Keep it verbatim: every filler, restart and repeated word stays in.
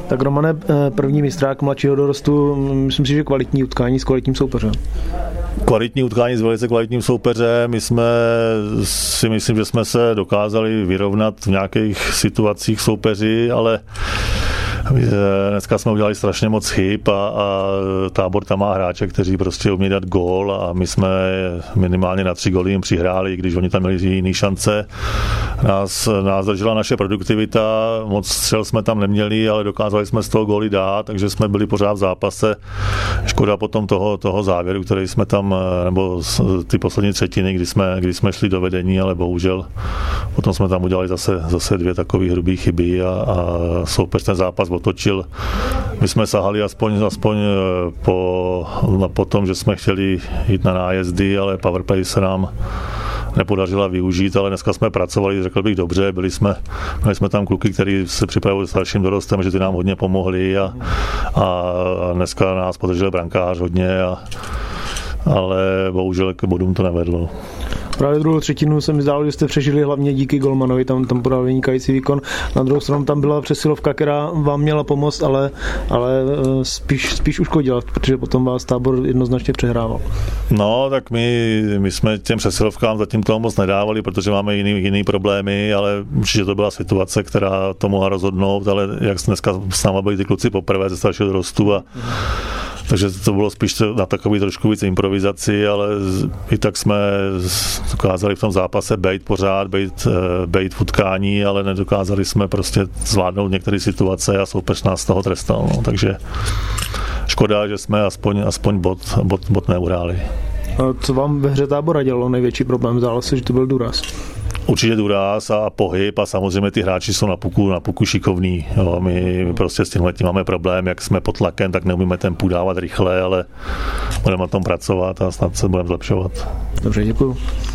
Tak Romane, první mistrák mladšího dorostu, myslím si, že kvalitní utkání s kvalitním soupeřem. Kvalitní utkání s velice kvalitním soupeřem. My jsme si myslím, že jsme se dokázali vyrovnat v nějakých situacích soupeři, ale dneska jsme udělali strašně moc chyb a, a Tábor tam má hráče, kteří prostě umí dát gól a my jsme minimálně na tři góly jim přihráli, když oni tam měli jiný šance. Nás, nás držela naše produktivita, moc střel jsme tam neměli, ale dokázali jsme z toho góly dát, takže jsme byli pořád v zápase. Škoda potom toho, toho závěru, který jsme tam, nebo ty poslední třetiny, kdy jsme, kdy jsme šli do vedení, ale bohužel potom jsme tam udělali zase, zase dvě takové hrubé chyby a, a soupeř ten zápas otočil. My jsme sahali aspoň, aspoň po, po tom, že jsme chtěli jít na nájezdy, ale powerplay se nám nepodařila využít, ale dneska jsme pracovali, řekl bych dobře, byli jsme, měli jsme tam kluky, kteří se připravili starším dorostem, že ty nám hodně pomohli a, a dneska nás podržel brankář hodně, a, ale bohužel k bodům to nevedlo. Právě druhou třetinu se mi zdálo, že jste přežili hlavně díky golmanovi, tam, tam podal vynikající výkon. Na druhou stranu tam byla přesilovka, která vám měla pomoct, ale, ale spíš, spíš uškodila, protože potom vás Tábor jednoznačně přehrával. No, tak my, my jsme těm přesilovkám zatím toho moc nedávali, protože máme jiný, jiný problémy, ale určitě to byla situace, která to mohla rozhodnout, ale jak dneska s náma byli ty kluci poprvé ze staršího dorostu a takže to bylo spíš na takový trošku víc improvizaci, ale i tak jsme dokázali v tom zápase bejt pořád, bejt, bejt v utkání, ale nedokázali jsme prostě zvládnout některé situace a soupeř nás z toho trestal. No. Takže škoda, že jsme aspoň, aspoň bod, bod, bod neuhráli. A co vám ve hře Tábora dělalo největší problém? Zdálo se, že to byl důraz. Určitě důraz a pohyb a samozřejmě ty hráči jsou na puku, na puku šikovní. Jo, my, my prostě s tímhle tím máme problém, jak jsme pod tlakem, tak neumíme tempu dávat rychle, ale budeme na tom pracovat a snad se budeme zlepšovat. Dobře, děkuju.